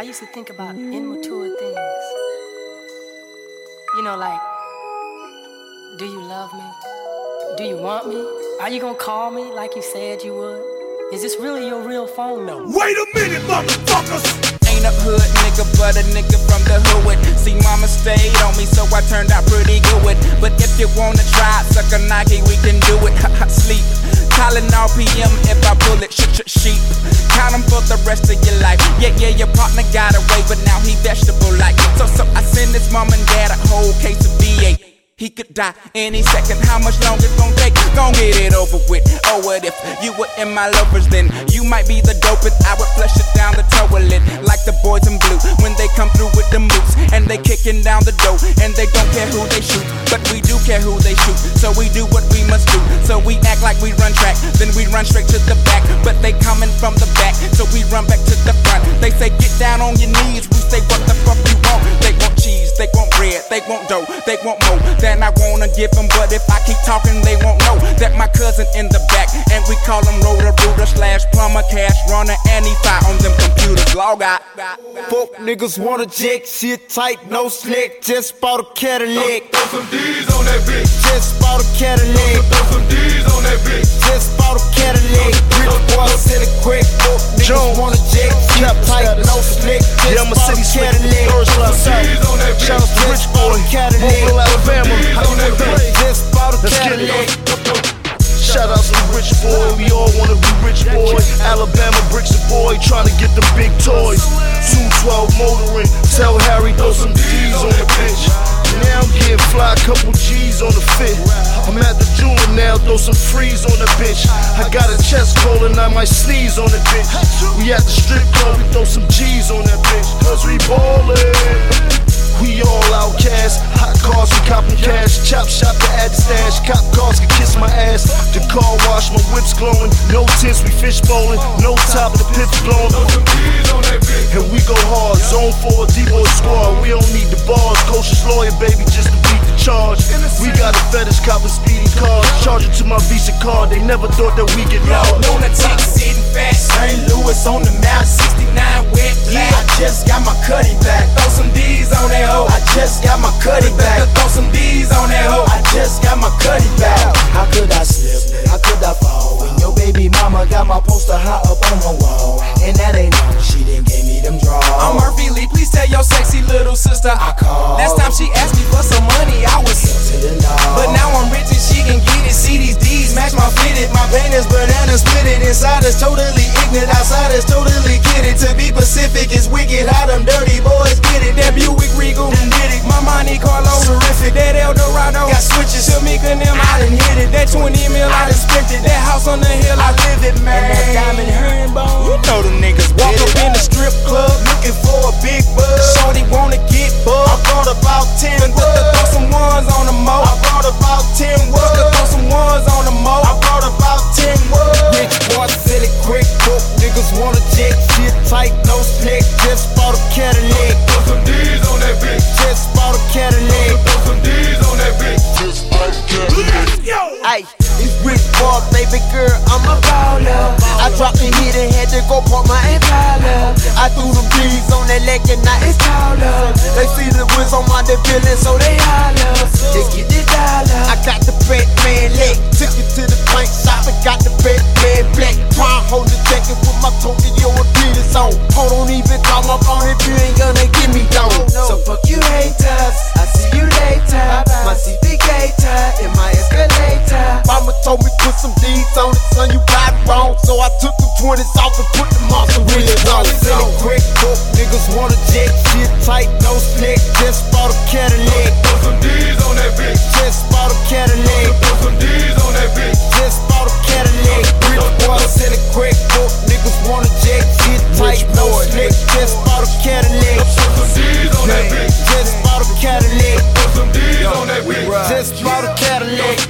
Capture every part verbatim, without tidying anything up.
used to think about immature things. You know, like, do you love me? Do you want me? Are you gonna call me like you said you would? Is this really your real phone number? Wait a minute, motherfuckers! Ain't a hood nigga, but a nigga from the hood. See, mama stayed on me, so I turned out pretty good. But if you wanna try, suck a Nike, we can do it. Sleep. Calling all P M if I pull it, shit, shit, sheep. Count 'em for the rest of your life. Yeah, yeah, your partner got away, but now he vegetable-like. So, so I send his mom and dad a whole case of V eight. He could die any second. How much longer it's gon' take? Gon' get it over with. Oh, what if you were in my loafers then? You might be the dopest. I would flush it down the toilet like the boys in blue when they come through with the moves and they kicking down the door and they don't care who they shoot, but we do care who they shoot. So we do what we must do. So we act like we run track, then we run straight to the back. But they coming from the back, so we run back to the front. They say get down on your knees. We say what the fuck we want. They want cheese, they want bread, they want dough, they want more. Then I wanna give them, but if I keep talking, they won't know that my cousin in the back, and we call him Rotor Rooter slash plumber, cash runner, and he fire on them computers. Log out. Fuck niggas wanna jack shit tight, no slick. Just bought a Cadillac. Throw some D's on that bitch. Just bought a Cadillac. Throw some D's on that bitch. Just bought a Cadillac. Rich boy said it quick. Fuck niggas wanna jack shit tight, no slick. Just bought a Cadillac. Shout out to Rich boy, Cadillac, Alabama. just bought a Cadillac. Shout out to the rich boy, we all wanna be rich boy. Alabama bricks a boy, tryna get the big toys. two twelve motoring, tell Harry throw some D's on the bitch. Now I'm getting fly, couple G's on the fit. I'm at the jewel now, throw some freeze on the bitch. I got a chest cold and I might sneeze on the bitch. We at the strip club, we throw some G's on that bitch. Cause we ballin'. We all outcasts, hot cars and copping cash. Chop shop to add the stash, cop cars can kiss my ass. The car wash, my whip's glowing. No tints, we fish bowling. No top, the pit's blowing. And we go hard, zone four, D-boy squad. We don't need the bars, coach's lawyer, baby, just to beat the charge. We got a fetish, copping speedy cars. Charge it to my Visa card, they never thought that we get lost. Lunatic sitting fast, Saint Louis on the map, sixty-nine wet black. I just got my cutty back, throw some D's on that hoe. I just got my cutty back, throw some D's on that hoe. I just got my cutty back. How could I slip? How could I fall? When your baby mama got my poster high up on my wall, and that ain't no, she didn't give me them draws. I'm Murphy Lee, please tell your sexy little sister I called. Last time she asked me for some money, I was but now I'm rich and she can get it. See these D's match my fitted. My pain is banana split it. Inside is totally ignorant, outside is totally kidded. To be Pacific is wicked, how them dirty boys get it. That Buick Regal, did it. My Monte Carlo, terrific. That Eldorado, got switches. Tamika and them, I done hit it. That twenty mil, I done spent it. That house on the hill, I live it, man. And that diamond herringbone, you know them niggas. Walk up in the strip club, looking for a big buzz. Shorty wanna get bugged. I brought about ten bucks. Throw some ones on the mo. I brought about ten bucks. Throw some ones on the mo. I brought about ten bucks. Rich boy said it quick. Fuck niggas wanna jack shit tight, no slick. Just bought a Cadillac. Throw some D's on that bitch. Just bought a Cadillac. Throw some D's on that bitch. Just bought a Cadillac. Ay, it's rich boy, baby girl, I'm a baller. I dropped the hit and had to go park my Impala. I threw them D's on that leg and now it's taller. They see the whiz on my feeling, so they holler. Just get the dollar. I got the Batman leg, took it to the paint shop and got the Batman black. Prime hold the jacket with my Tokyo Adidas on. Hold on, even call my phone if you ain't gonna get me down. So fuck you haters, I see you later. My C D gator in my escalator. Mama told me put some D's on it, son, you got it wrong. So I took the twenties off and put the monster wheels on. Said it quick, fuck niggas wanna jack shit tight, no slick. Just bought a Cadillac. Throw some D's on that bitch. Just bought a Cadillac. Throw some D's on that bitch. Just bought a Cadillac. Rich boy said it quick, fuck niggas wanna jack shit tight, no slick. Just bought a Cadillac. Throw some D's on that bitch. Just bought a Cadillac. Throw some D's on that bitch. Just bought a Cadillac.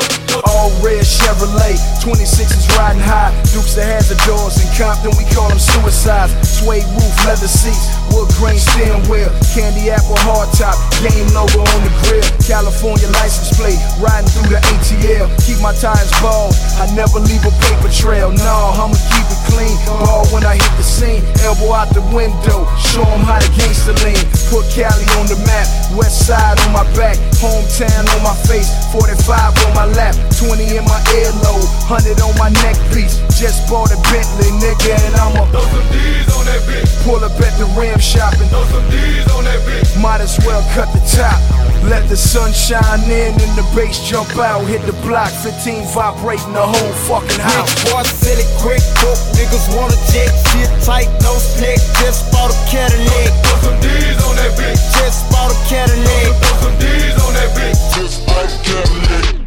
All red Chevrolet, twenty-sixes riding high. Dukes that has the doors in Compton, we call them suicides. Suede roof, leather seats, wood grain steering wheel, candy apple hard top, game logo on the grill. California license plate, riding through the A T yeah, keep my tires bald. I never leave a paper trail, no, I'ma keep it clean. Ball when I hit the scene, elbow out the window, show them how the gangsta lean. Put Cali on the map, west side on my back, hometown on my face, forty-five on my lap, twenty in my earlobe, one hundred on my neck piece. Just bought a Bentley, nigga, and I'ma throw some D's on that bitch. Pull up at the rim shopping, Throw some D's on that bitch. might as well cut the top. Let the sun shine in and the bass jump out. Hit the block, fifteen vibrating the whole fucking house. Rich boy, sell it quick, book niggas wanna jet. Shit tight, no split, just bought a Cadillac. Throw some D's on that bitch. Just bought a Cadillac. Throw some D's on that bitch. Just like Cadillac.